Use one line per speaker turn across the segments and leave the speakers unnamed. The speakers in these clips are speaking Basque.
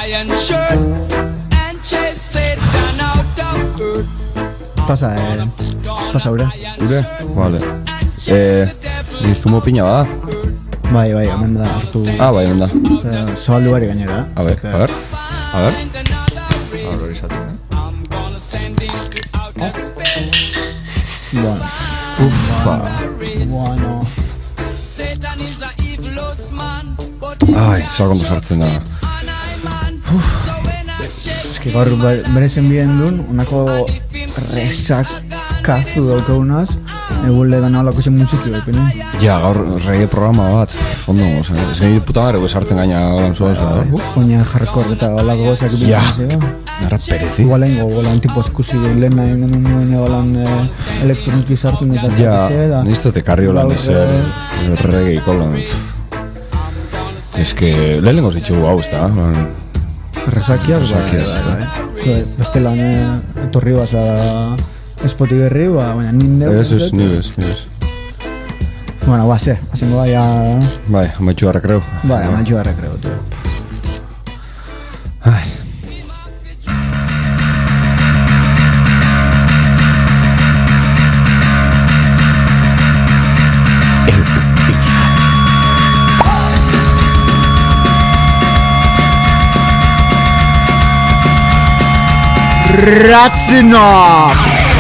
Pasa ure.
Ure? Vale. Zumo pina bada?
Bai, hemen da hartu.
Bai, hemen da.
Zabaldu bari gainera.
A ver. Hori izaten,
Bueno.
Ufa.
Bueno.
Ai, sakondu sartzen da.
Eski gaur berezen bien duen, unako resakazu daukagunaz, egun lehedan alako zen musiki baipenen.
Ja, gaur reggae programa bat, ondo, ez gani puta gara sartzen gaina galan zua ez da.
Oina hardcore eta alako gozak
ja, nara perezi.
Igualen gogolan tipo eskusi lehena egin nuen egolan elektroniki sartu eta
ja, niztote karri holan reggae kolan. Ez que lehenengo zitxugu hau ez da.
Resakiak, beste lan etorri baza espoti berri, baina nindeu.
Nibes.
Bueno, hazengo bai
Bai, amaitxua rekreu.
Bai, amaitxua rekreu, tío.
Ai.
Ratzenov!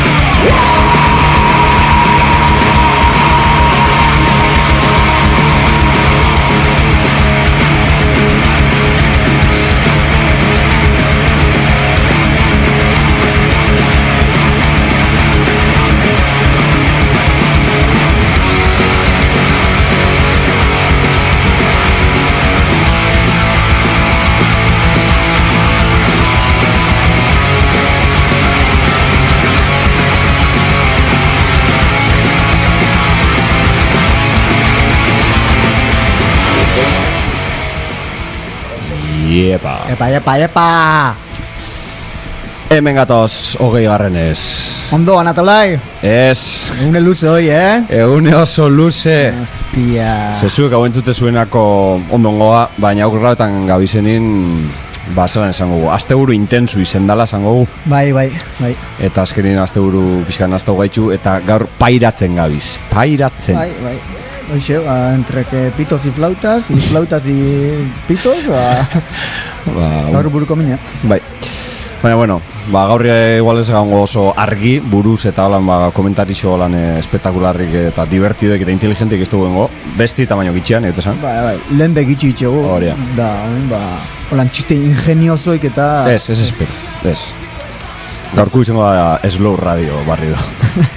Epa!
Hemen gatoz, 20.
Ondo, Anatolai?
Ez.
Egune luze hoi,
Egune oso luze.
Ostia.
Zezuek hau entzute zuenako ondongoa, baina aurraetan gabizenin bazelan esango gu. Asteburu intensu izendala esango gu.
Bai.
Eta azkenin asteburu pixkan astau gaitxu, eta gaur pairatzen gabiz. Pairatzen.
Bai. Oixe, entre que pitos y flautas y pitos, gaur buruko mina.
Bai. Baina, bueno, gaur igual ez egango oso argi, buruz eta holan komentarixo holan espetakularrik eta divertidoek eta inteligentik ez dugu besti tamaino gitxean, egite esan?
Bai, lehen begitxi itxegu.
Horia.
Da, holan txiste ingeniosoik eta...
Ez. Gaurku izango da Slow Radio barri do.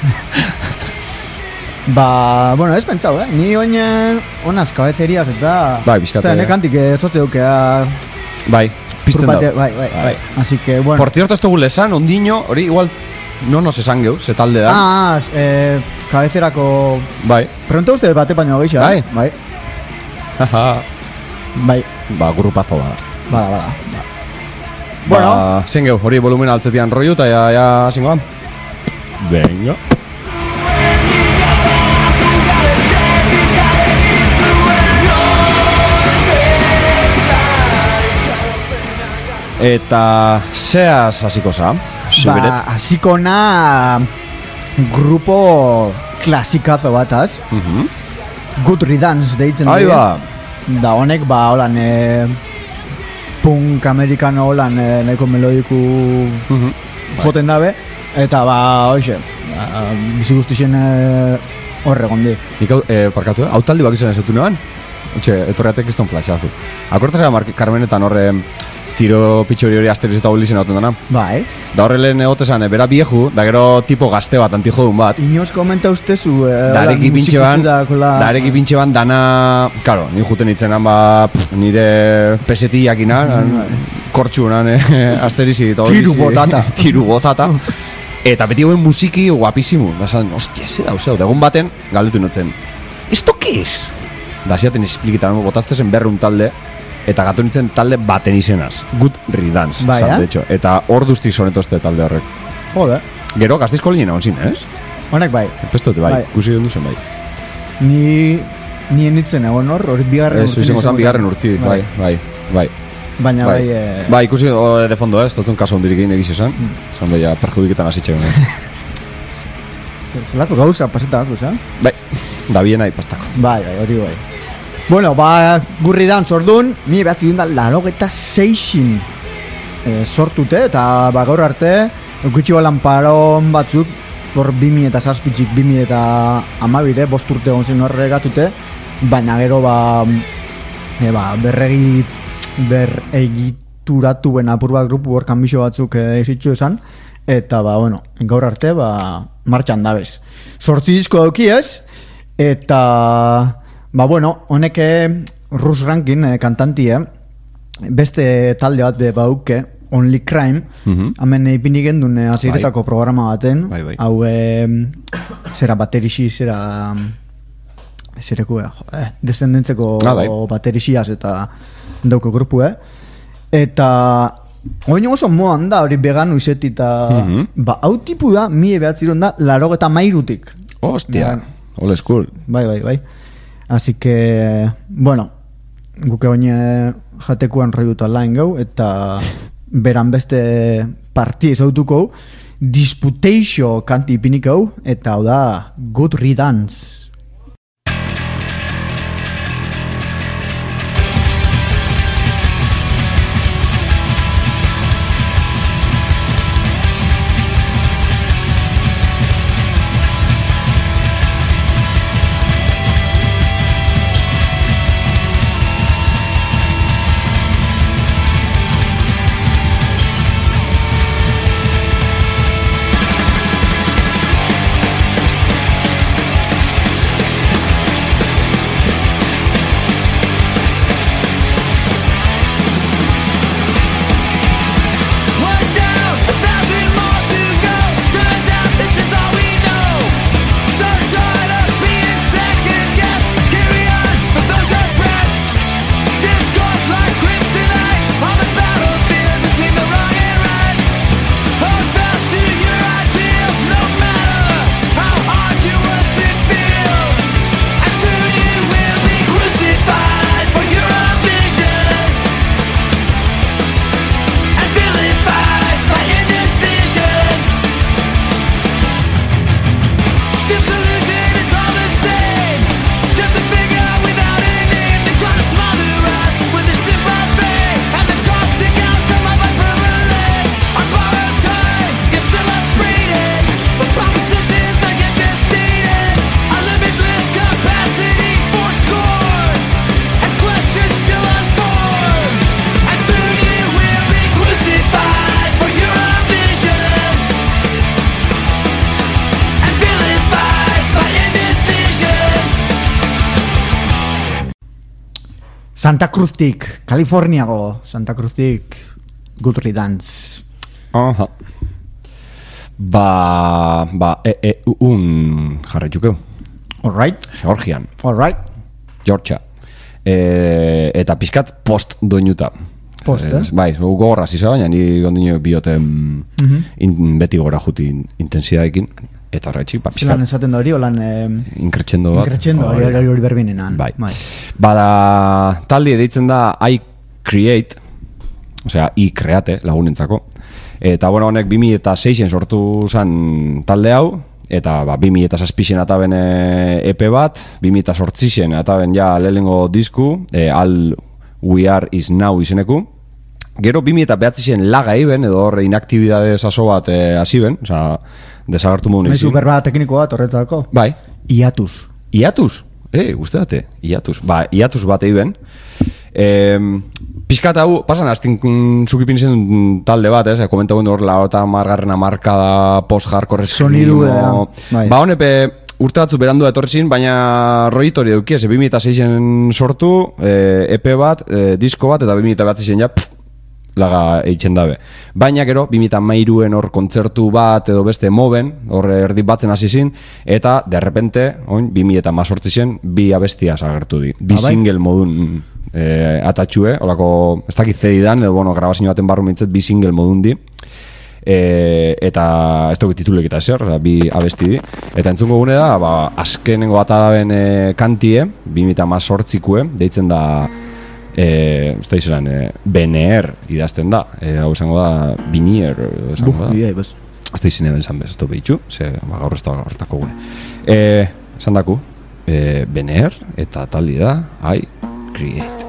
Bueno, ez pentsau, ni oinen honaz kabezeriaz eta...
Bai, bizkate.
Eta nekantik zoze dukea...
Bai, pizten da.
Bai. Así que, bueno...
Por cierto, ez dugu lesan, ondiño, hori igual no nos esan geu, ze talde da.
Kabezerako...
Bai.
Pregunta uste bate baino geixa.
Bai.
Bai.
Grupazo bada.
Bada. Bueno.
Zen geu, hori volumen altzetian rollo eta ya zingoan. Venga. Eta zeaz hasiko za?
Hasiko na grupo klasikazo bataz. Good Riddance deitzen
dut.
Da honek holan punk amerikano holan nahiko melodiku joten dabe. Eta hoxe, bizi guztixen horregon di.
Nik parkatu, hau taldi bak izan ezetu neban? Etorreatek izton flashazu. Akortazea Carmenetan horre tiro pitxori hori asteriz eta bolizien hauten dana.
Bai.
Da horrelen egotezan, bera vieju, da gero tipo gazte bat, antijodun bat.
Inoz komenta ustezu,
dareki pintxe ban, dana, karo, ni juten itzenan nire pesetiakina, kortxunan, asterizi eta
bolizien.
Tiru botata. Eta beti guen musiki guapisimu. Da zan, ostia, ze dauz, egun baten, galdetu inotzen. ¿Esto qué es? Da ziaten esplikitan, botaztezen berrun talde, eta gatu nintzen talde baten izenaz. Good Riddance, de hecho. Eta hor duztik sonetozte talde horrek.
Jode.
Gero, gazteizko linien egon zin, ez?
Honek bai.
Pestote bai, kusi dondu zen bai.
Ni enitzen egon hori bigarren urti.
Ez, izango zan bigarren urti, bai.
baina
bai, ikusi de fondo, ez dut un kaso hondirik egin egiz esan. Zan beha, perjudiketan asitxe.
Zelako gauza pasetak, esan?
Bai, da biena ipastako.
Bai, hori bai. Bueno, gurri dan zordun, 1986 sortute, eta gaur arte, eukitxi balan paron batzuk, hor 2007-tik 2012, 5 urte gonzen horregatute, baina gero berregituratu ben apur bat grupu hor kanbixo batzuk ezitxu esan, eta bueno, gaur arte martxan dabez. 8 disko dauki ez, eta bueno, honek Russ Rankin kantantie, beste talde bat bauke, Only Crime, hemen ipini gendun aziretako programa baten, hau zera baterixi, zereku, descendentzeko baterixiaz eta dauko grupu, eta oin oso moan da hori vegano izeti eta hau tipu da, 1983-tik.
Ostia, old school.
Bai. Así que, bueno, guke oin jatekuan roiuta lain gau, eta beran beste parti ezautuko Disputatio kanti ipinikau, eta hau da Good Riddance. Santa Cruztik, Kaliforniago Santa Cruztik Good Riddance.
Aha. Jarretxukeu.
Alright.
Georgian.
Alright.
Georgia. Eta pixkat post doinuta.
Post,
Bai, gogorra ziza baina, ni gondino bioten beti gora juti intensidadekin. Eta horretxik, pixkat.
Zelan esaten da hori, holan...
Inkretxendo bat.
Inkretxendo, hori berbinenan.
Bai. Bada, taldi deitzen da I Create, osea, I Create lagunentzako. Eta, bueno, honek 2006en sortu zen talde hau, eta 2007en ataben EP bat, 2008en ataben ja lehenengo disku, All We Are Is Now izeneku. Gero 2009en laga iben, edo hor inaktibidade saso bat hasiben, osea, desagertu mogun izin.
Berba tekniko bat horretako?
Bai.
Iatuz.
Iatuz? Guztate, Iatuz. Iatuz bat eiben. Piskat hau, pasan aztin zukipin zen talde bat, komenta guen hor, eta margarrena markada post-hardcore
sonidu,
honepe urte batzu berandu etorrizin, baina roitori eduki, 2006en sortu, EP bat, disko bat, eta 2008en ja, laga eitzen dabe. Baina gero, 2013en hor kontzertu bat edo beste moben, hor erdi batzen hasi zin, eta derrepente, 2018en bi abestia agertu di. Bi single modun atatxue, holako, ez dakit zedidan, edo bueno, grabazio baten barru mintzet, bi single modun di. Eta ez dugu titulek eta zer, bi abesti di. Eta entzungo gune da, azkenengo atadaben kantie, 2018ikue, deitzen da ez da izan, BNR idazten da, hau esango da, Binier, esango da. Ez da izan eben zan bez, ez da behitxu, gaur ez da horretako gune. Esan daku, BNR, eta taldi da, I Create.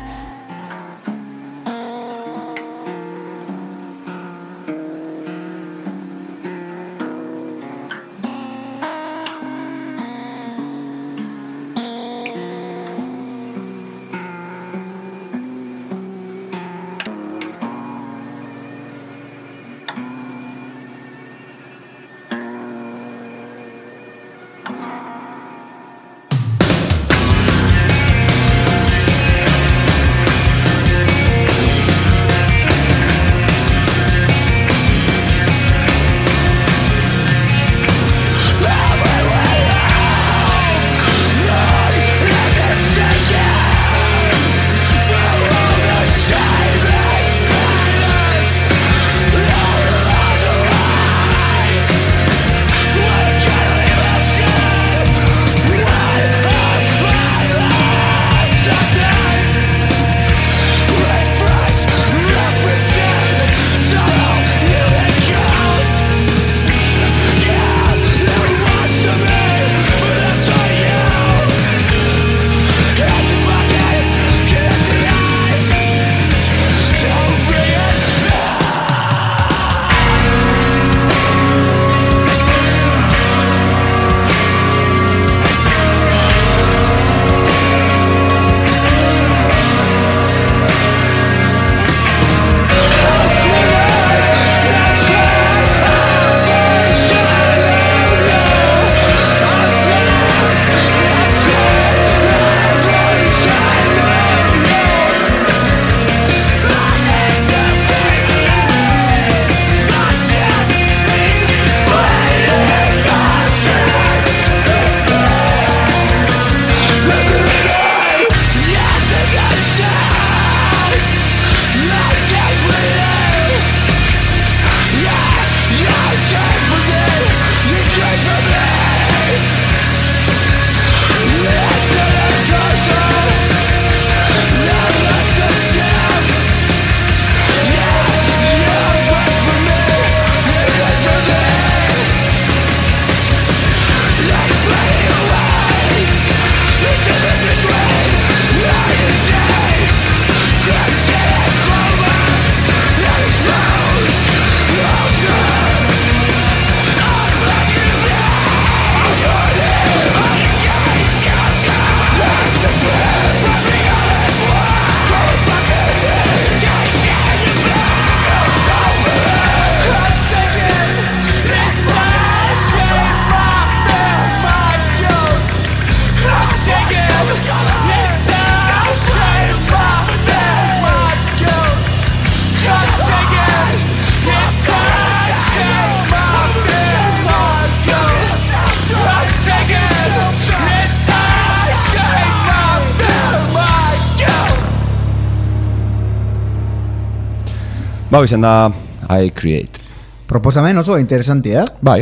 Bau izan da I Create.
Proposamen oso interesanti,
Bai.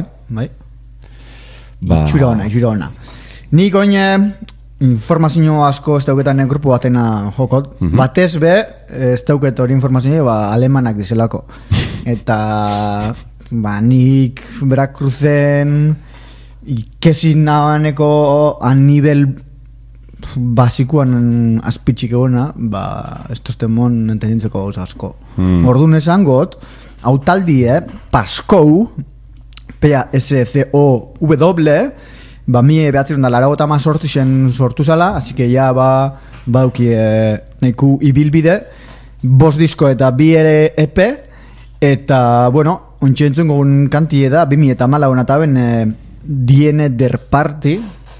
Itxura ona. Nik oin informazio asko ez dauketan grupo batena jokot. Batez be, ez dauket hori informazio alemanak dizelako. Eta nik Veracruzen ikesin nabaneko a nivel basikuan azpitxik egona, estos temon entenditzeko gauza asko. Orduan esan got, autaldie, Paskou, P-A-S-C-O-W, mie behatzen da laragota mazortzisen sortu zala, así que ja bauki nahiko ibilbide, 5 disko eta 2 ere EP, eta, bueno, ontsentzun gogun kantie da, 2014 eta ben Diene der Party,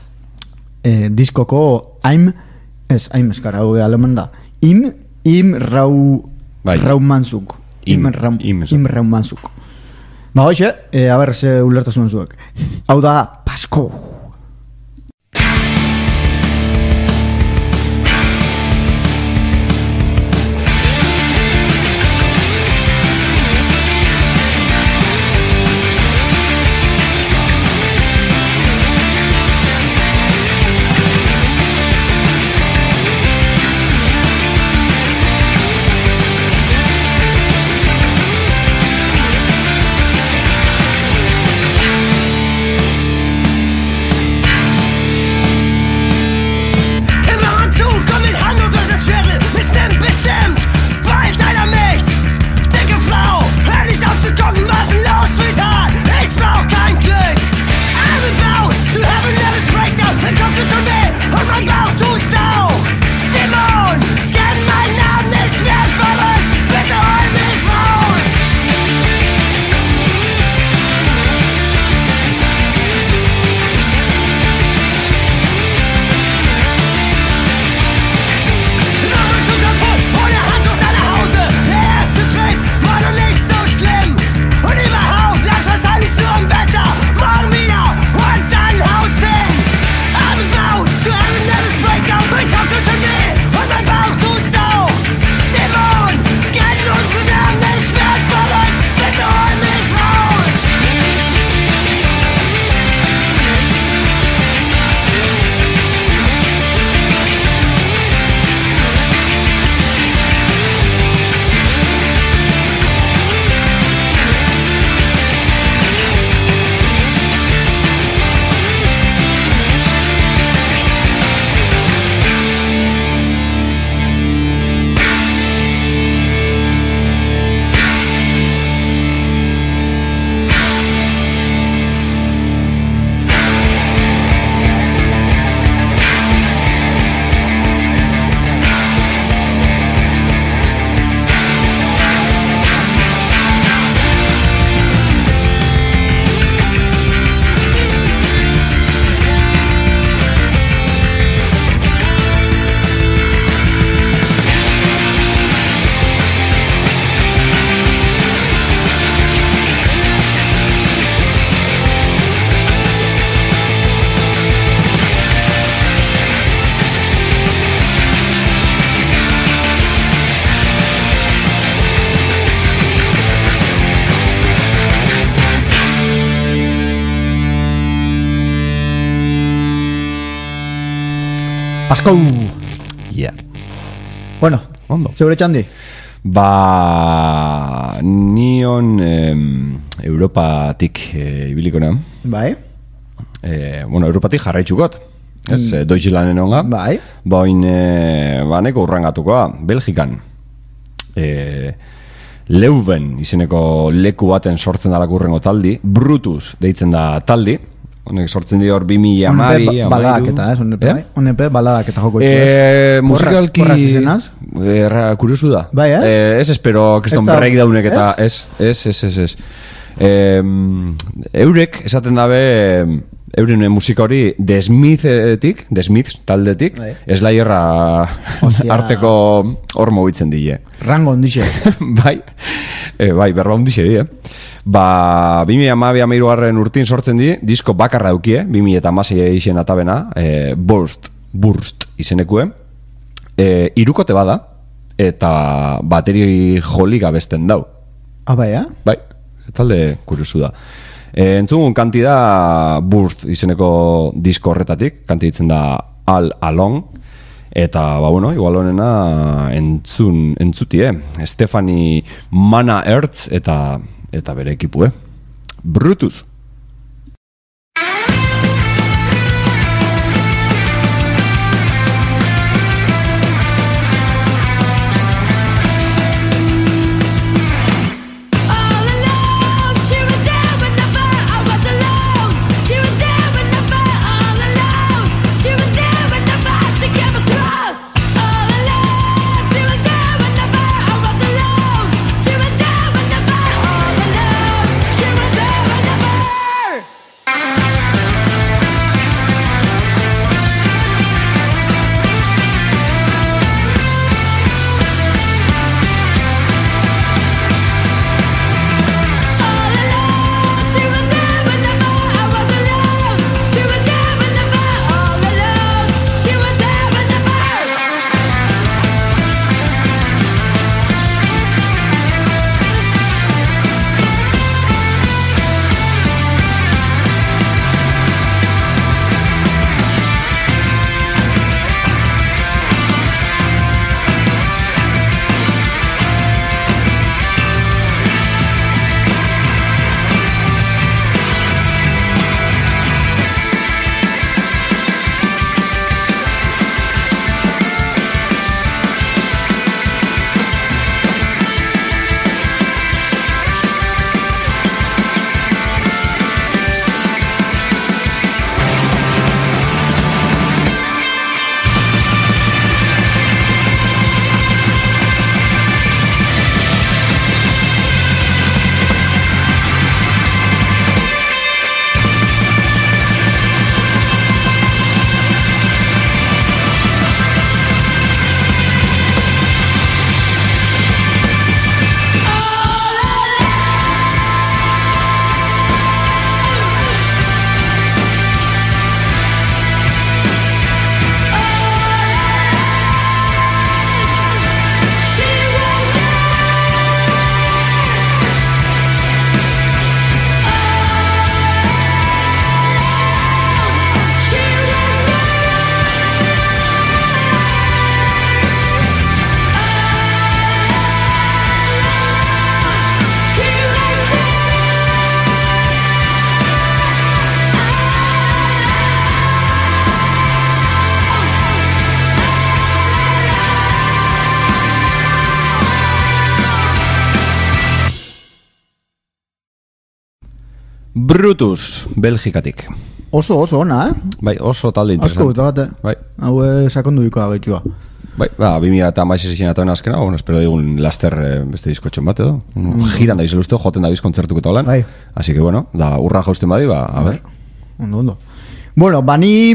diskoko I'm eskara, aleman da, Im Raumanzuk. Im Raumanzuk. Hoxe, a ber, ze ulertasun zuek. Hau da, Paskou. Asko!
Yeah.
Bueno,
Ondo.
zeure txandi?
Nion Europatik ibiliko nean.
Bai.
Europatik jarraitxukot. Ez, Deutschlanden onga.
Bai.
Bain, neko urrangatukoa, Belgikan. Leuven izeneko leku baten sortzen dalako urrengo taldi. Brutus deitzen da taldi. Honek sortzen di hor 2012.
Baladak eta, honepe baladak eta joko ditu.
Musikalki...
Porraz izenaz?
Kuriosu da.
Bai,
Ez espero keston breakdownek eta... Ez. Eurek esaten dabe... Euren musika hori The Smiths taldetik, Slayerra arteko hor mobitzen dile.
Rango ondixe.
Bai, berba ondixe di, 2012 urtin sortzen di, disko bakarra daukie, 2016 izen atabena, Burst izenekue. Irukote bada, eta bateri joli gabesten dau.
Bai,
Bai, talde kuriosu da. Entzungun kanti da Burst izeneko disko horretatik, kanti ditzen da All Along, eta, igual honena entzutie, Stephanie Mana Ertz eta bere ekipu, Brutus. Brutus, Belgikatik.
Oso ona,
Bai, oso talde interesante.
Asko,
bai.
Hau sakondu biko agaitua.
Bai, 2016 izan ataben azkena, espero digun laster beste diskotxon bat edo. Giran da izan joten da biz kontzertuk eta holan.
Bai.
Así que bueno, da urra jausten badi, a ver.
Ondo. Bueno, bani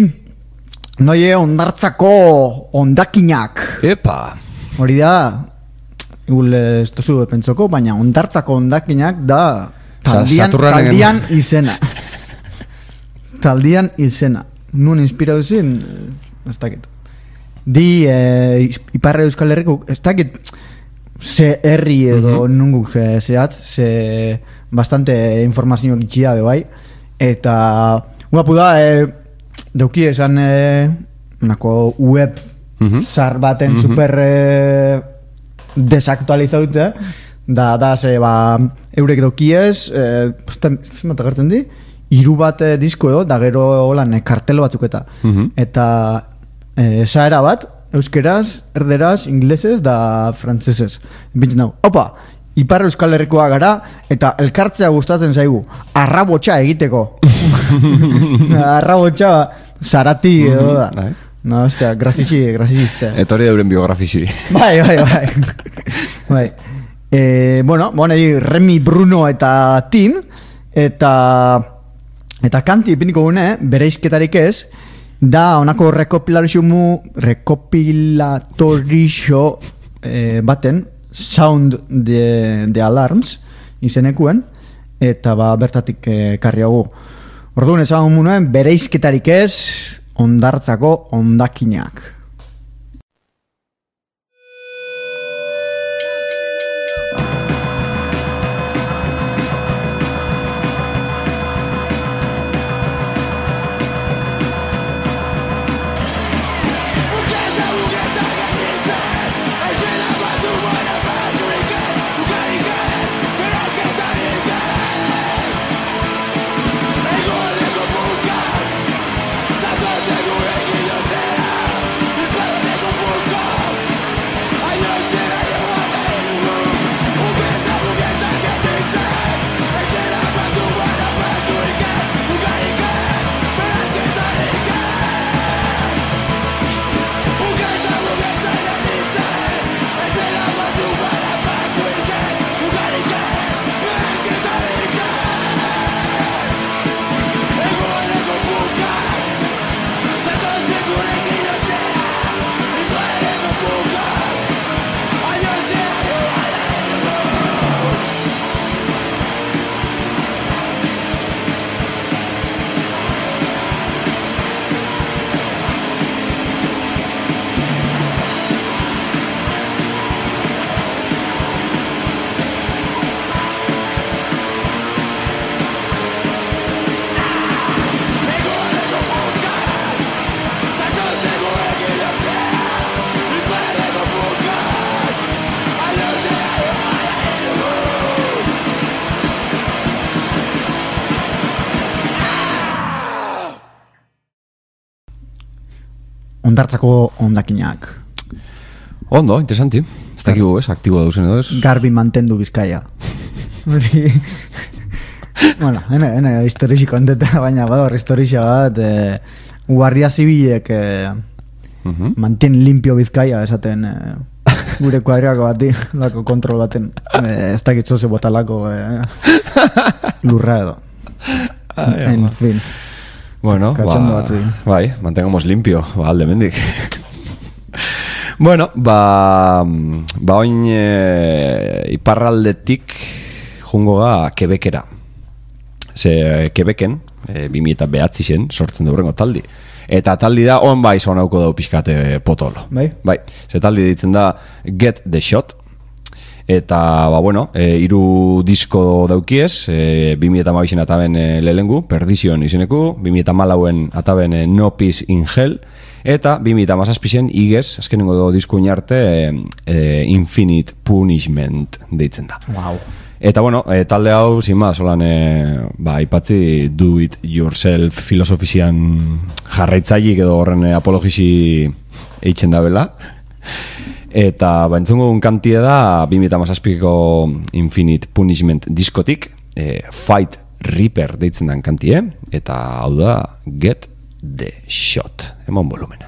noie ondartzako ondakinak.
Epa!
Hori da, igul ez tozu pentsoko, baina ondartzako ondakinak da taldian izena. Taldian izena. Nun inspiratu zin, ez dakit. Di Iparre Euskal Herriko, ez dakit ze herri edo nunguk zehatz, ze bastante informazio gitxia bai, eta guapu da, deuki esan nako web zar baten super desaktualizaute, da ze, eurek dokiez, zimata gertzen di, 3 bat disko edo, da gero holan kartelo batzuk eta zaera bat, euskeraz, erderaz, inglesez da frantzesez. Bintzen dago, opa, Ipar Euskal Herrikoa gara, eta elkartzea gustatzen zaigu, arrabotxa egiteko. Arrabotxa, zarati edo da. No, ostia, grazixiste.
Eta hori euren biografisi.
Bai. Bueno, Remi, Bruno eta Tim, eta kanti ipiniko gune, bereizketarik ez, da honako rekopilatorixo baten, Sound de Alarms izenekuen, eta bertatik karriagu. Orduan ezagun munuen, bereizketarik ez, Hondartzako hondakinak. Hondartzako hondakinak.
Ondo, interesanti. Ez dakigu, aktiboa duzen edo ez?
Garbi mantendu Bizkaia. Bueno, ene historisiko enteta, baina bador historia bat, Guardia Zibilek mantien limpio Bizkaia esaten gure kuadriako bati, lako kontrol baten, ez dakitzo ze botalako lurra edo. En fin.
Bueno, bai, mantengamos limpio, alde mendik. Bueno, oin iparraldetik jungo ga Quebecera. Ze Quebecen, 2009 sortzen daurengo taldi. Eta taldi da, bai zonauko dau pixkate potolo. Bai, ze taldi ditzen da Get the Shot. Eta, 3 disko daukiez, 2008 ataben lehengu, Perdition izeneku, 2014 ataben No Peace in Hell, eta 2017 igez, azkenengo disku inarte, Infinite Punishment deitzen da.
Wow.
Eta, talde hau, zima, solan, ipatzi do it yourself filosofizian jarraitzailik edo horren apologisi eitzen da bela. Eta entzungo un kantie da 2017ko Infinite Punishment diskotik, Fight Reaper deitzen dan kantie, eta hau da Get the Shot. Emon volumena.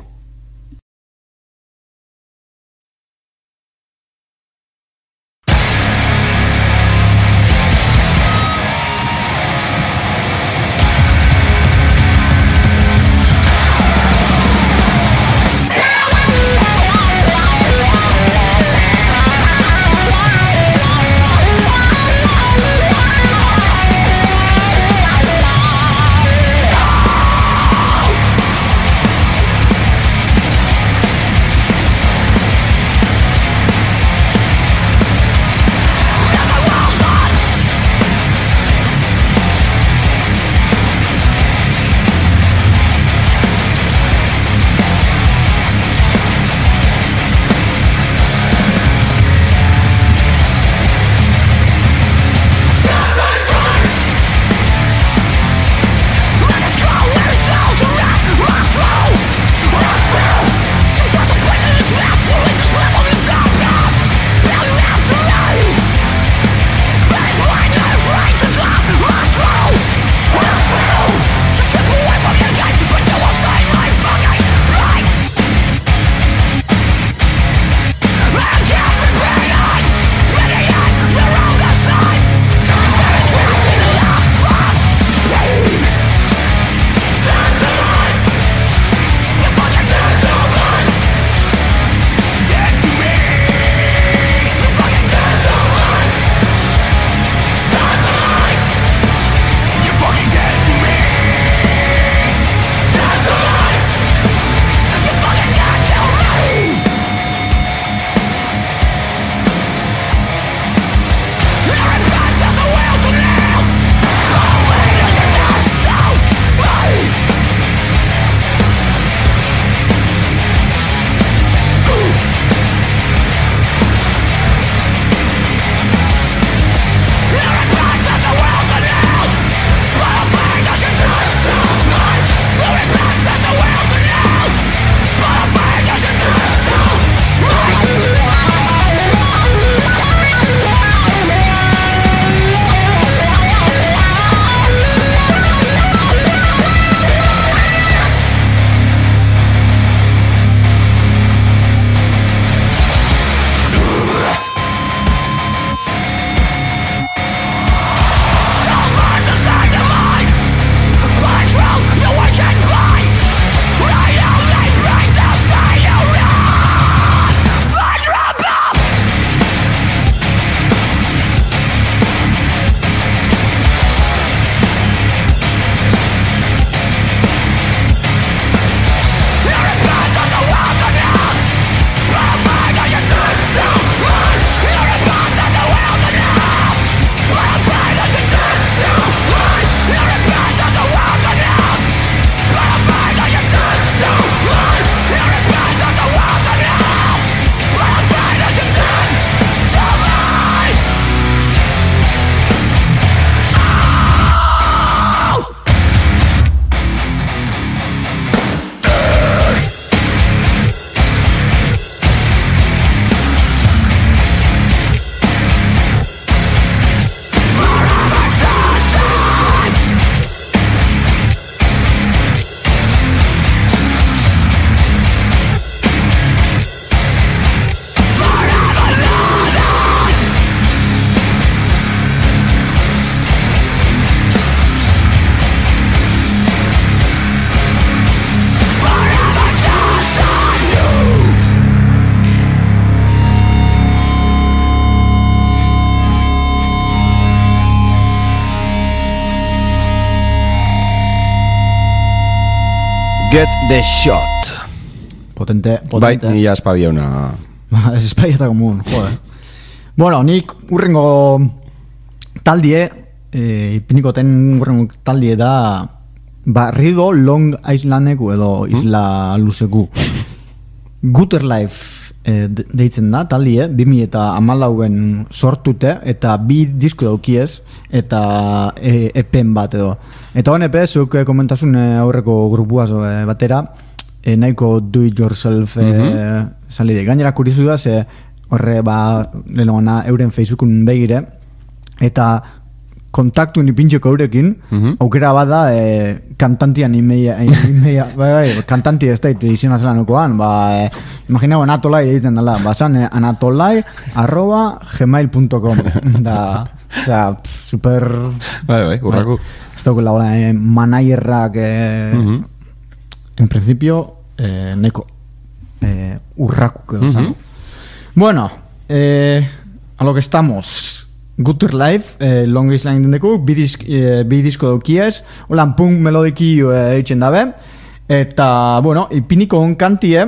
Get the Shot.
Potente.
Bai, nila espabia una...
Ez espaieta komun, jode. Bueno, nik urrengo taldie, ipinikoten urrengo taldie da Barrido Long Islandeku edo Isla Luzeku. Gutter Life deitzen da taldie, 2014 sortute eta 2 disko daukiez eta epen bat edo. Eta hon epe, zuk komentasun aurreko grupuaz batera, nahiko do it yourself salide. Gainera kurizu da, ze horre lehenogana euren Facebookun begire, eta kontaktu nipintxeko eurekin, aukera bada kantantian imeia kantanti ez da izena zelanokoan, imaginago Anatolai egiten dela, bazan anatolai@gmail.com da, osea, super
bai, urraku
ez daukela managerrak en principio neko urraku edo zan. Bueno, a lo que estamos. Gutter Life, Long Island deku, bi disko daukiez, holan punk melodiki eitzen dabe, eta, bueno, ipiniko onkantie,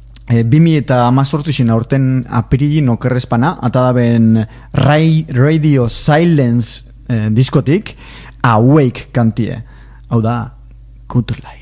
2018 aurten apirilin okerrezpana, eta daben Radio Silence diskotik, Awake kantie, hau da, Gutter Life.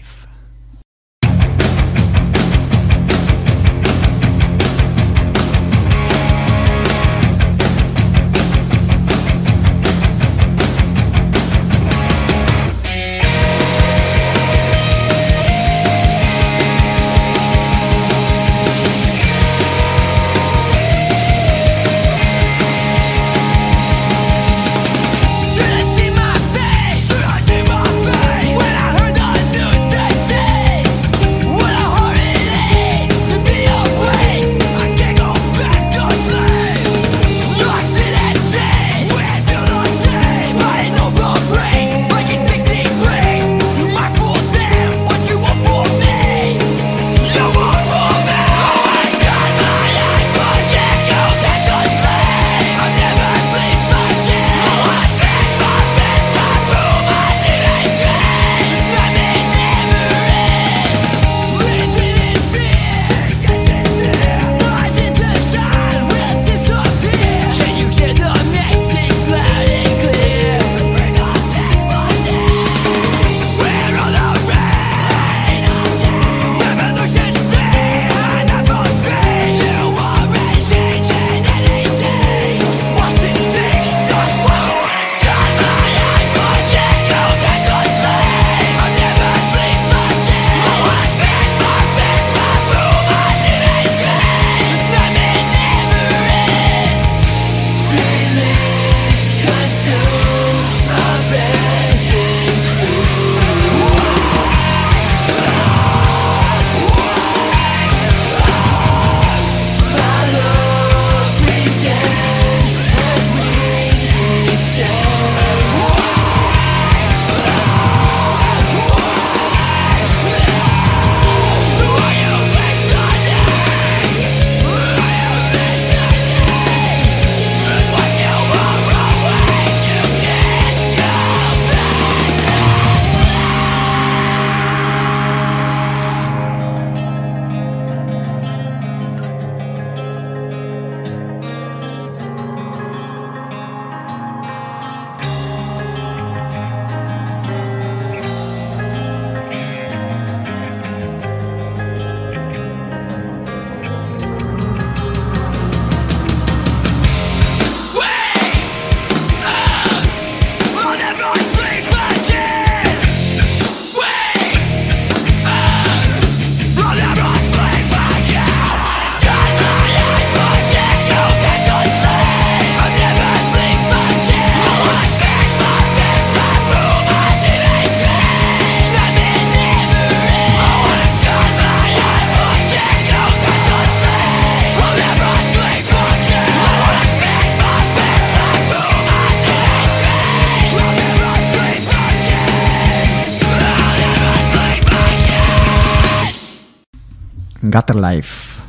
Gutter Life.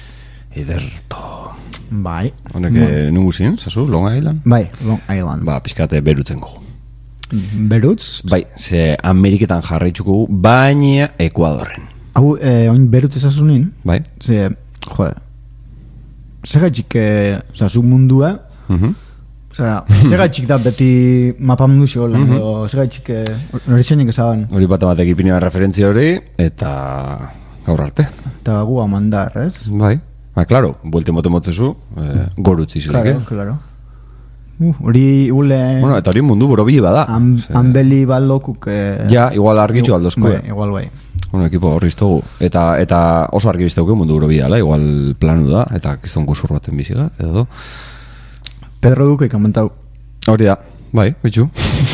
Ederto.
Bai.
Honek nungu zin, zazu, Long Island?
Bai, Long Island.
Ba, pizkate berutzen gogu.
Berutz?
Bai, ze Ameriketan jarraitzuko baina Ekuadorren.
Hau, oin berut ezasunin,
Bai.
ze, segaitxik, zu mundua, segaitxik da beti mapa mundu xola, segaitxik hori zeinik ezaban.
Hori bat amatek ipinioan referentzia hori, eta gaur arte.
Eta gu amandar, ez?
Bai. Claro, buelte motzezu, gorutzi zilik,
Claro. Hori ule...
Bueno, eta hori mundu borobili bada.
Hanbeli balokuk...
Ja, igual argitxu aldozko.
Bai, igual bai.
Bueno, ekipo horri iztogu. Eta oso argi bizteuke mundu borobili dala, igual planu da, eta kizton guzur baten biziga, edo.
Pedro Duque komentau.
Hori da, bai, bitxu.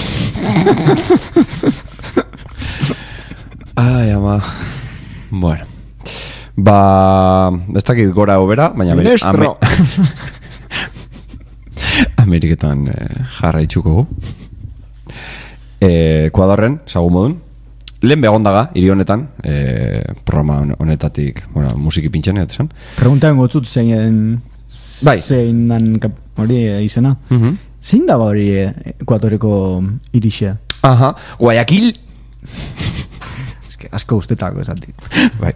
Ai, ama. Bueno. Ez dakit gora obera, baina...
Ministro!
Ameriketan jarraitzuko gu. Ekuadorren, sagun modun. Lehen begondaga, hiri honetan, programa honetatik, musiki pintxan, esan.
Preguntaen gotzut zein dan hori izena. Zein daba hori Ekuadoreko irixea?
Aha, Guayaquil.
Asko ustetako esatik.
Bai.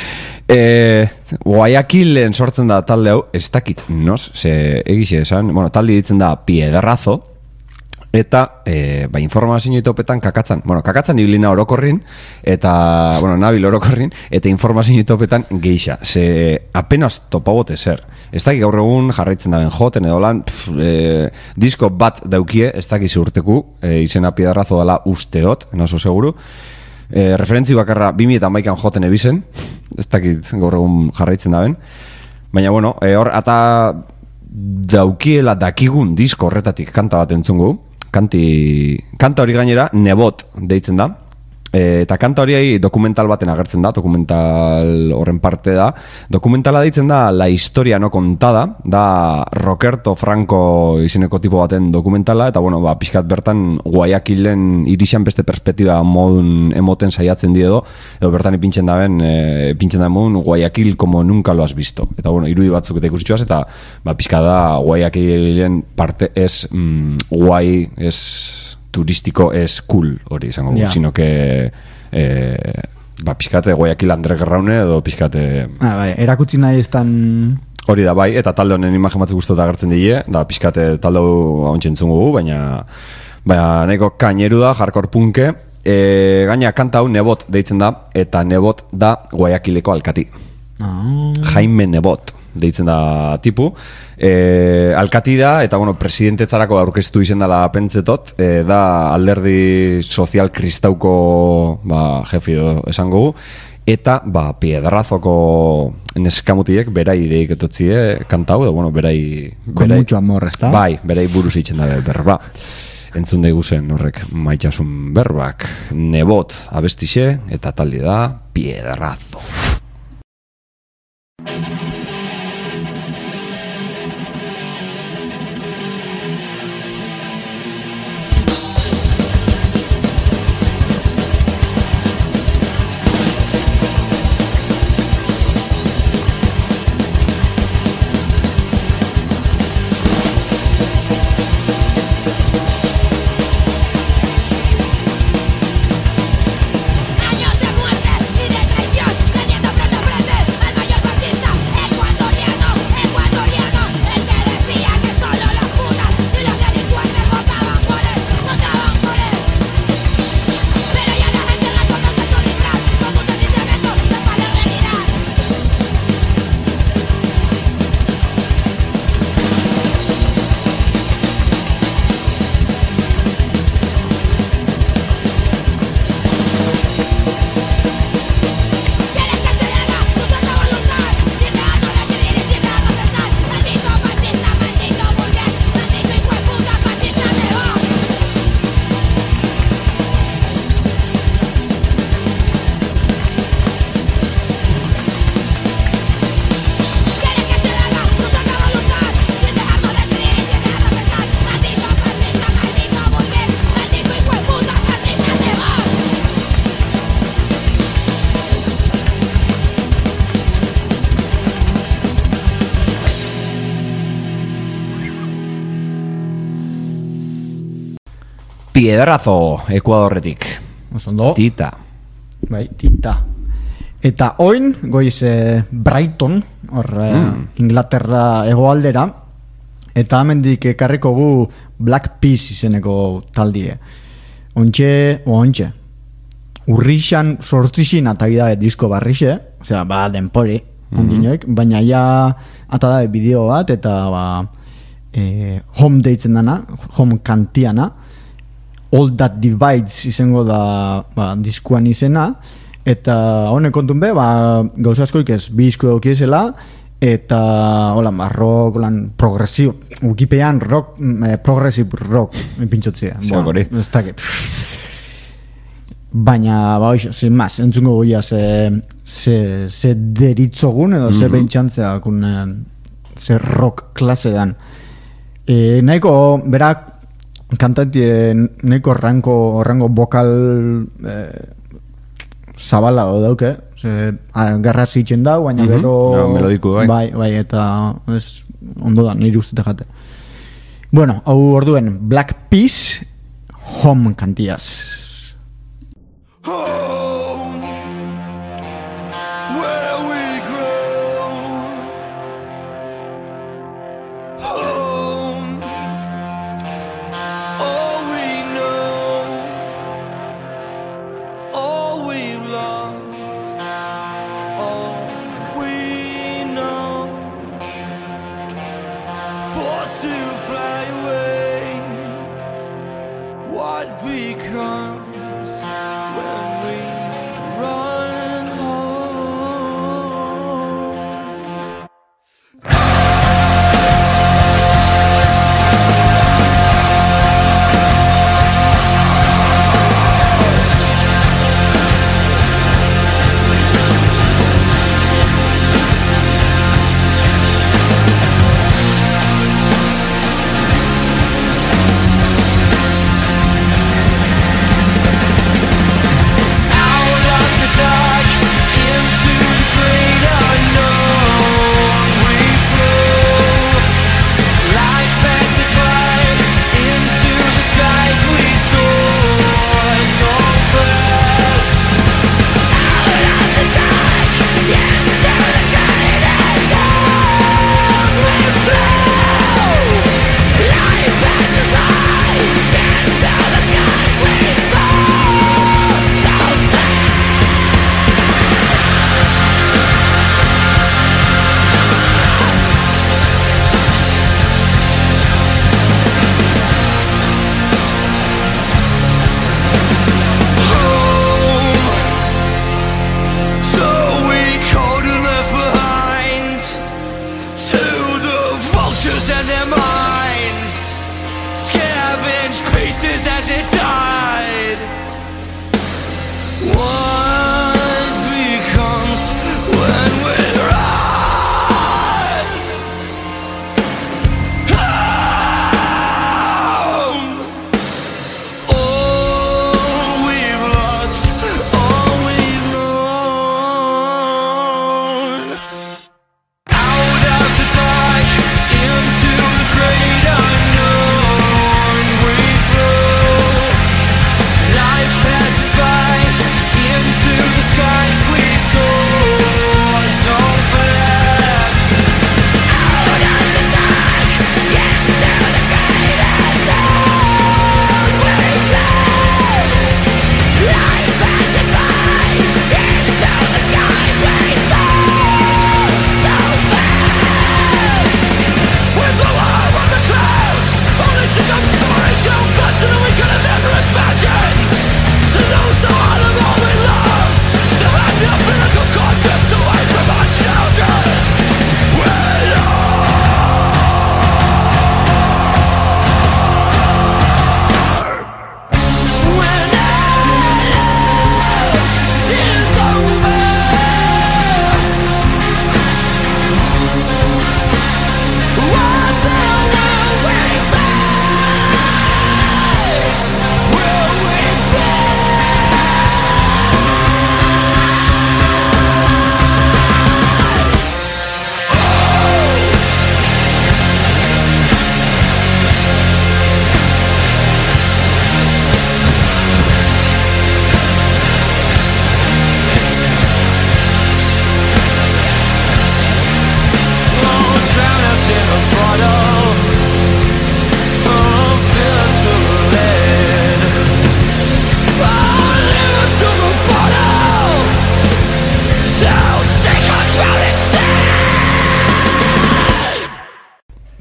Guayaquilen sortzen da talde hau, ez dakit, noz? Egixe esan, talde ditzen da Piedrazo, eta informazio topetan kakatzan. Kakatzan ibilina orokorrin, eta, nabil orokorrin, eta informazio topetan geixa. Apenas topabote zer. Ez dakit gaur egun jarraitzen daben joten edo lan, disko bat daukie, ez dakit ziurteku, izena Piedrazo dela usteot, naso seguru. Referentzi bakarra 2011an joten ebizen, ez dakit gaur egun jarraitzen daben, baina hor ata daukiela dakigun disko horretatik kanta bat entzungu, kanta hori gainera Nebot deitzen da, eta kanta hori dokumental baten agertzen da, dokumental horren parte da, dokumentala deitzen da La Historia No Contada, da Roberto Franco izeneko tipo baten dokumentala, eta pixkat bertan Guayaquilen irixan beste perspektiba modun emoten saiatzen edo bertan ipintzen daben Guayaquil como nunca lo has visto, eta irudi batzuk eta ikusitxoaz, eta pixka da Guayaquilen parte ez guai, ez turistiko ez cool hori izango, sino que pixkate Guayaquil Underground edo pixkate...
Erakutsi nahi estan...
Hori da, bai, eta talde honen imagen batzuk guztot agertzen dile, da pixkate talde hau hauntxentzun gugu, baina nahiko kaineru da, hardcore punke, gaina kanta hau Nebot deitzen da, eta Nebot da Guayaquileko alkati. Jaime Nebot deitzen da tipu. Alkati da, eta presidentetzarako aurkeztu izen dela pentsetot, da alderdi sozial kristauko jefi esango gu, eta Piedrazoko neskamutiek berai deiketotzie kantau, berai...
Con mucho amor, ez da?
Bai, berai buruz itzen da berba. Entzun daigu zen horrek maitasun berbak. Nebot abestixe, eta talde da Piedrazo. Piedrazo, Ekuadorretik.
Osondo.
Tita.
Bai, Tita. Eta oin, goiz Brighton, hor Inglaterra hegoaldera, eta hemendik ekarriko gu Black Peas izeneko taldie. Ontxe, urrixan sortzixin atagida disko barrixe, osea, denpori, baina ja ata da bideo bat, eta home deitzen dana, home kantiana, All That Divides izango da diskuan izena, eta honek kontun be, gauza askoik ez, bizko daukiezela, eta hola, rock, progresivo, ukipean rock, progressive rock, pintxotzea. Ez dakit. Baina, sin más, entzungo goia ze deritzogun, edo ze behintxantzea, ze rock klase dan. Nahiko, berak, kantantie nahiko rango vokal zabala dauke, garra zitzen da, baina gero
melodiko,
bai, eta ondo da, nire ustete jate. Bueno, hau orduen Black Peas, Home kantiaz.
Home, where we grow. Home, all we know, all we've lost, all we know. Forced to fly away, what becomes when we run home? Into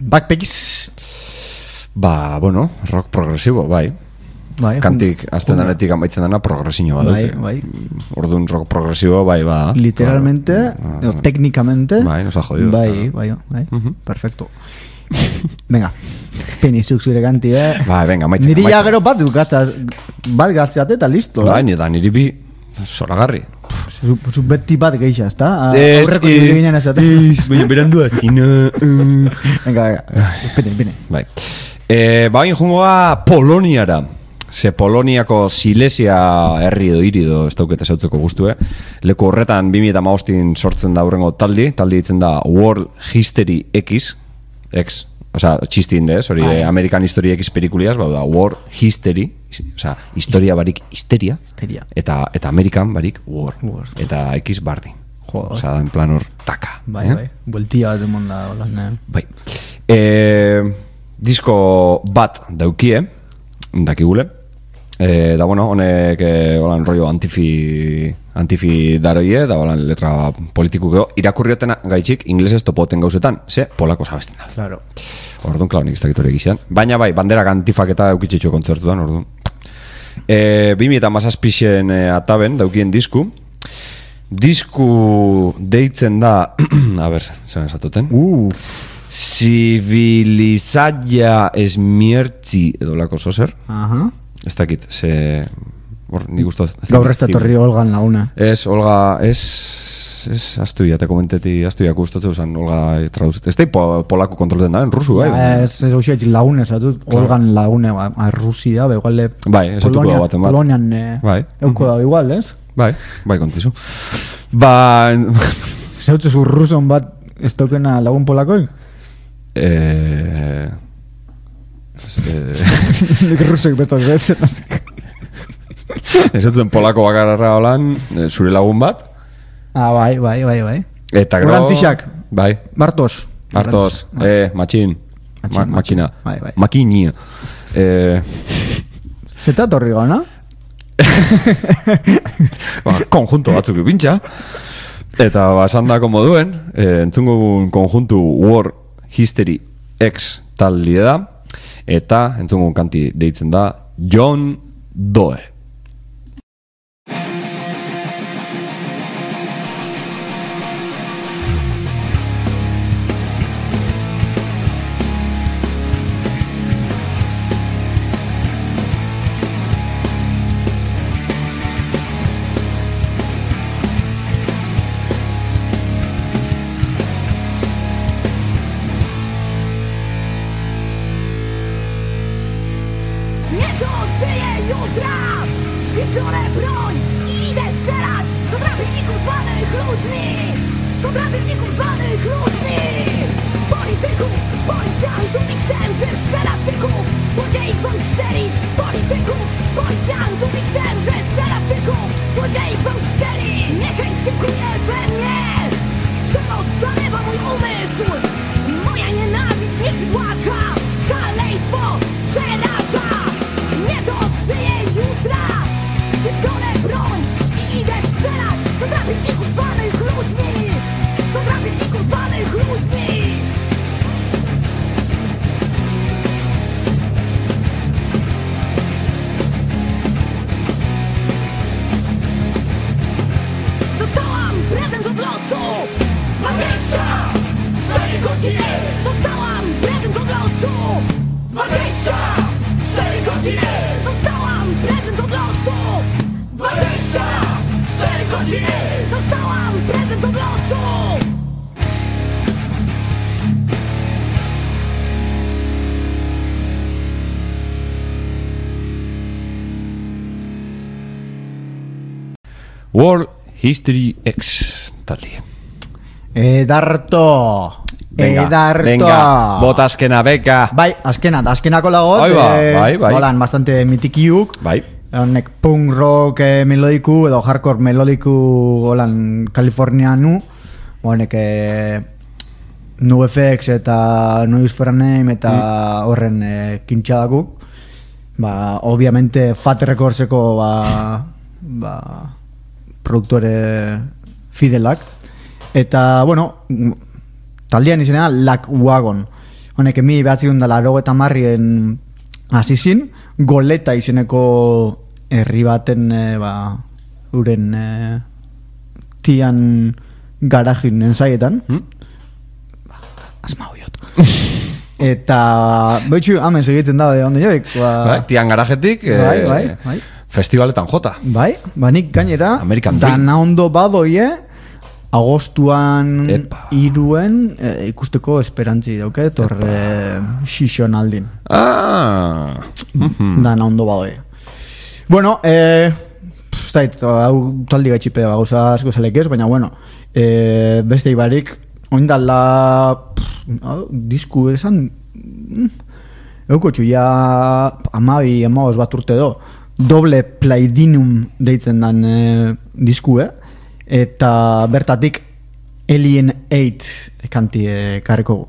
Backpacks.
Ba, bueno, rock progresibo, bai.
Bai,
Kantik, azten danetik amaitzen dana progresiño bat.
Bai.
Orduan rock progresibo, bai, ba.
Literalmente, o técnicamente.
Bai, nos ha jodido.
Bai. Perfecto. Venga, penizuk zure kanti,
Bai, venga, amaitzen.
Niri ja gero bat gatzeate eta listo.
Bai, niri bi zoragarri.
Zu beti bat geixa, ezta?
Aurreko
ginen esaten.
Baina berandua, zina.
Venga, pene.
Bai. Ba, jungoa Poloniara. Ze Poloniako Silesia herri edo hiri edo ez daukete zautzeko guztue. Leku horretan 2015 sortzen da hurrengo taldi ditzen da World History X, osea, txistin dez, hori American History X pelikuliaz, da World History, osea, historia barik histeria, eta American barik War, eta X bardin. Osea, en plan hor, taka.
Bai, bueltia bat emon da,
bai. Disko bat daukie, dakigule, da bueno, honek holan rollo antifi daroie, da holan letra politikuko irakurriotena gaitxik inglesez topoten gauzetan, ze polako sabesten da.
Claro.
Orduan, klar, nik ez dakit hori egizan. Baina bai, banderak antifak eta eukitxetxo kontzertuan, orduan. 2017 ataben daukien disku deitzen da a ber, zer esatuten? Civilizaia esmiertzi edo lako zozer. Ez dakit, ze... Ni guztu...
Gaur ez da torri Olgan laguna.
Olga, astuia, te komenteti, astuia guztotze usan Olga traduzit. Ez da polako kontrolten da, en rusu, bai?
Ez hausiak lagune, esatut, Olgan lagune, Rusia, igual...
Bai, esatuko da baten bat.
Polonian euko da igual, ez?
Bai, kontizu. Ba...
Zautzu zu ruson bat ez daukena lagun polakoik? Nik rusek bestaz betzen,
ez duten polako bakarra holan, zure lagun bat.
Bai.
Eta gero...
Orantixak.
Bai.
Bartos,
matxin. Makina.
Bai.
Makinia.
Zeta torri gana?
Konjunto batzuk ipintxa. Eta basandako moduen, entzungun konjuntu War History X taldi da. Eta entzungun kanti deitzen da John Doe. World History X taldi.
Edarto.
Venga, bota azkena, beka.
Bai, azkenako lagot.
Bai.
Holan, bastante mitikiuk.
Bai.
Honek punk rock melodiku edo hardcore melodiku holan Kalifornianu. Honek NoFX eta Noise for a Name eta horren kintxadakuk. Ba, obviamente Fat Recordseko produktore fidelak. Eta, bueno, taldean izena Lack Wagon. honek 1980 hasizin, Goleta izeneko herri baten uren tian garajin ensaietan. Asma hoiot. Eta betxu hemen segitzen da onde joik.
Tian garajetik
Bai.
festivaletan jota.
Bai, nik gainera
American Dream.
dana ondo badoie agostuan iruen ikusteko esperantzi dauke xixon aldin. Dana ondo badoie. Bueno, zait, hau taldi gaitxipe gauza asko zelek ez, baina bueno, beste ibarik oindala disku esan euko txuia 12 bat urte do doble platinum deitzen dan diskue eta bertatik Alien 8 kanti karriko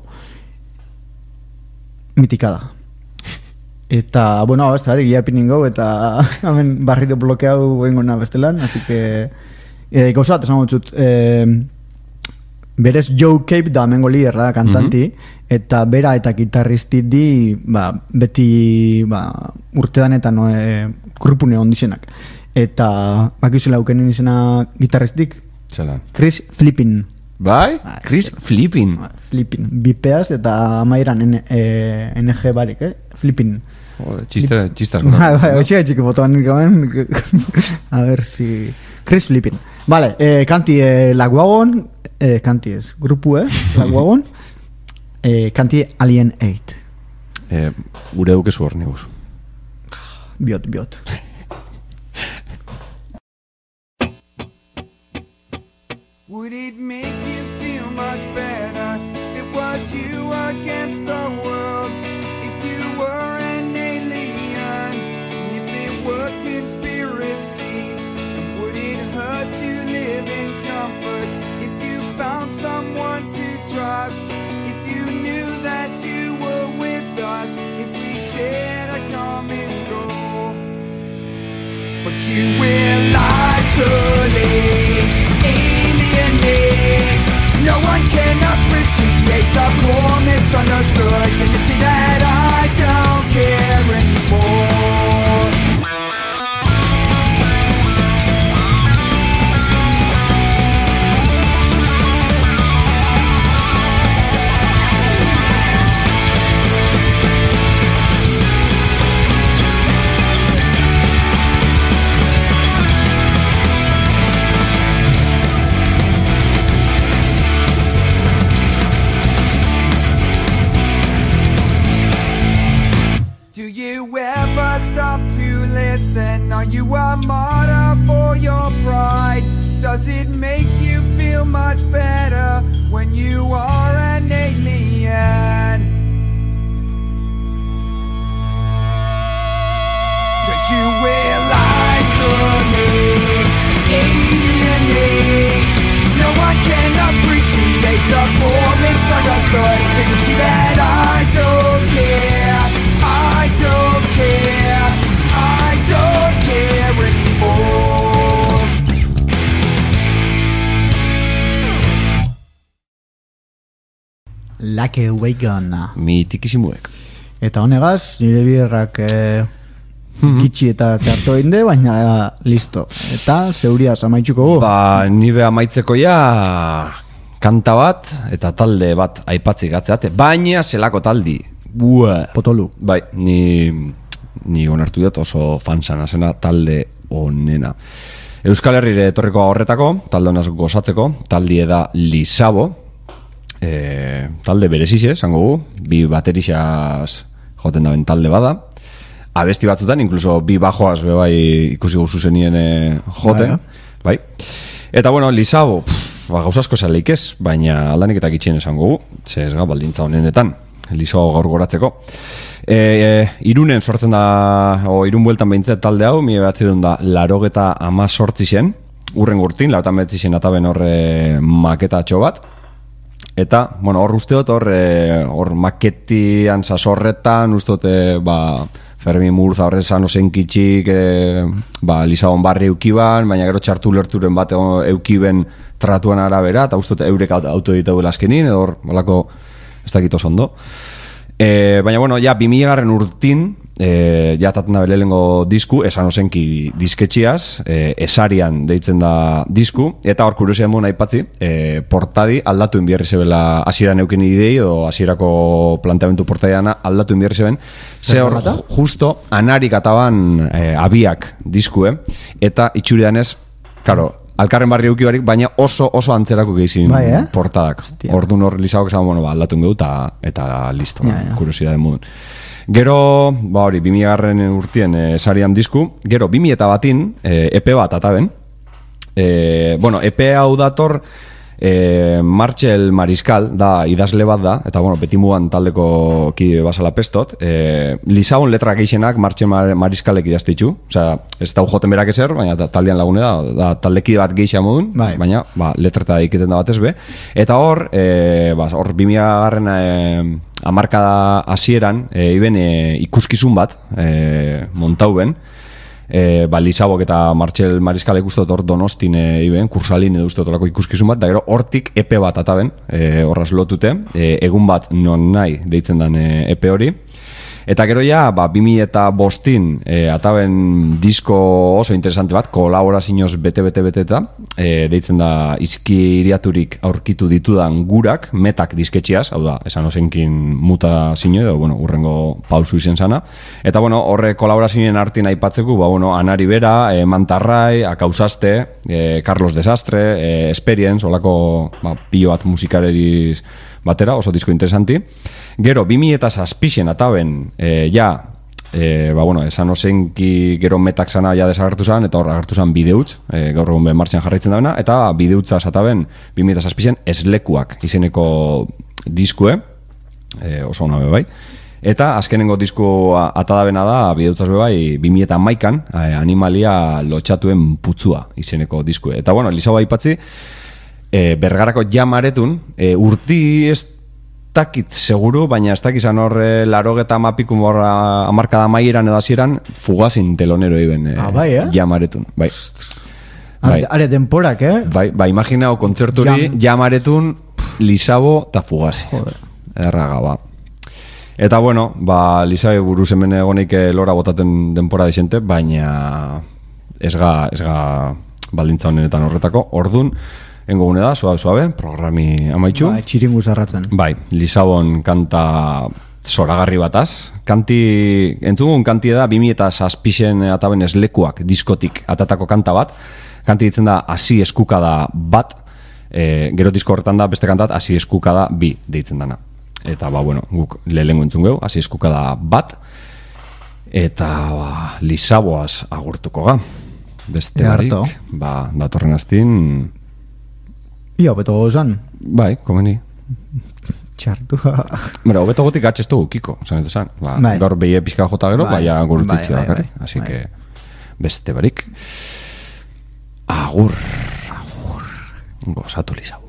mitikada eta bueno, ez da egia piningo eta hemen barrito blokeau gengona bestelan, así que gauza bat esan gotzut berez Joe Cape da mengo liderra kantanti eta bera eta gitarristi di beti urtedanetan grupune ondizenak eta bakizela aukenen izena gitarristik Chris Flippin.
Bai? Chris Flippin.
Flippin. Bipeaz eta amairan NG barik, Flippin.
Txistas.
Bai, txiki botoan nikamen. A ver si... Chris Flippin. Vale, kanti Lagwagon, kanti ez, grupu Lagwagon, kanti Alien 8.
Gure dukezu hor niguz.
Biot.
Would it make you feel much better if it was you against the world? If you were an alien, and if it were conspiracy? And would it hurt to live in comfort if you found someone to trust? If you knew that you were with us, if we shared a common goal? But you will isolate, alienate. No one can appreciate the poor misunderstood. Can you see that I don't care anymore? Do you ever stop to listen? Are you a martyr for your pride? Does it make you feel much better when you are an alien? 'Cause you will isolate, alienate. No one can appreciate the poor misunderstood. Can you see that I don't care? I don't care. I don't care anymore.
Like a Wagon.
Mitikisimuek.
Eta honegaz, nire biderrak gitxi eta karto inde, baina listo. Eta zeuriaz amaitxuko gu.
Nire amaitzeko kanta bat eta talde bat aipatzik atzeate, baina zelako taldi.
Potolu.
Bai, ni onartu dut oso fansana zena talde onena. Euskal Herrire etorriko horretako, talde honaz gozatzeko, taldi da Lisabo, talde berezize, zango gu, bi baterixaz joten daben talde bada, abesti batzutan, inkluso bi bajoaz bai ikusi guzu zenien joten, bai. Eta bueno, Lisabo, gauzasko zaleik ez, baina aldanik eta gitxien esango gu, ez baldintza honenetan. Lisabo gaur goratzeko. Irunen sortzen da, irun bueltan behintzat talde hau, 1988 zen, urren gurtin, 89 zen ataben horre maketatxo bat. Eta, bueno, hor usteot, hor maketian sasorretan, usteot, Fermin Murza horre zano zenkitxik, Lisabon barri eukiban, baina gero txartu lerturen bat eukiben tratuan arabera, eta usteot eurek autoditau askenin, edo hor, malako ez dakit oso ondo. Baina, bueno, ja, 2000 urtin, ja taten da belelengo disku, esan osenki disketxiaz, esarian deitzen da disku, eta hor kuriosia mun aipatzi, portadi aldatu inbierri zebela hasieran euken idei, edo hasierako planteamentu portadiana aldatu inbierri zeben, ze hor justo anarik ataban abiak diskue, eta itxuridanez, karo, alkarren barri euki barik, baina oso antzerako gehizin portadak. Orduan hor Lisabok esan, bueno, aldatu ingeu eta listo, kuriosidade modun. Gero, hori, 2000 urtien esarian disku, gero 2001 EP bat ataben. Bueno, EP hau dator Martxel Mariskal, da idazle bat da, eta bueno, beti mugan taldeko kide basala pestot. Lisabon letra geixenak Martxel Mariskalek idaztitzu, osea, ez da joten berak ezer, baina taldean lagune da taldekide bat geixa modun, baina letreta iketen da batez be. Eta hor, hor 2000 hamarkada hasieran, iben ikuskizun bat, montau ben, Lisabok eta Martxel Mariskalek ustot hor Donostin iben, kursalin edo ustot horako ikuskizun bat, da gero hortik EP bat ataben, horraz lotute, egun bat non nahi deitzen den EP hori. Eta gero ja, 2005 ataben disko oso interesante bat, kolaborazioz bete-eta, deitzen da izkiriaturik aurkitu ditudan gurak, metak disketxiaz, hau da, esan osenkin muta zino edo, bueno, urrengo pausu izen sana. Eta, bueno, horre kolaborazioen artin aipatzeko, bueno, Anari Bera, Mantarrai, Akausaste, Carlos Desastre, Experience, olako pilo bat musikareriz batera, oso disko interesanti. Gero, 2007 ataben, bueno, esan osenki gero metak zana ja desagertu zan, eta hor agertu zan bideutz, gaur egun martxan jarraitzen da bena, eta bideutza ataben 2007 Eslekuak izeneko diskue, oso ona bai. Eta azkenengo disku atadabena da, bideutzaz bebai, 2011an, Animalia lotxatuen putzua izeneko diskue. Eta bueno, Lisabo aipatzi, Bergarako jamaretun, urti ez dakit seguru, baina ez dakit zan horre larogeta mapikun amarkada maieran edo hasieran Fugazin telonero iben jamaretun. Bai.
Are denporak,
Bai, imaginao kontzerturi jamaretun Lisabo eta Fugazin. Erraga, ba. Eta bueno, Lisabe buruz hemen egonik lora botaten denpora desente, baina ez ga baldintza honetan horretako. Ordun engo gune da, suabe, programi amaitxu.
Txiringu zarratzen.
Bai, Lisabon kanta zoragarri bataz. Entzugun kanti da 2007 ataben Eslekuak diskotik atatako kanta bat. Kanti ditzen da Asi eskukada bat, gero disko horretan da beste kantat Asi eskukada bi deitzen dana. Eta bueno, guk lehengo entzun geu, Asi eskukada bat, eta Lisaboaz agurtuko ga. Beste barik, datorren astin...
Ia, hobeto gozan.
Bai, komeni.
Txartu.
Mira, hobeto gotik atxestu gukiko, zanetu zan. Gaur behie pixka jota gero, baina gurutitxe da. Así que, beste barik. Agur. Gozatu Lisabo.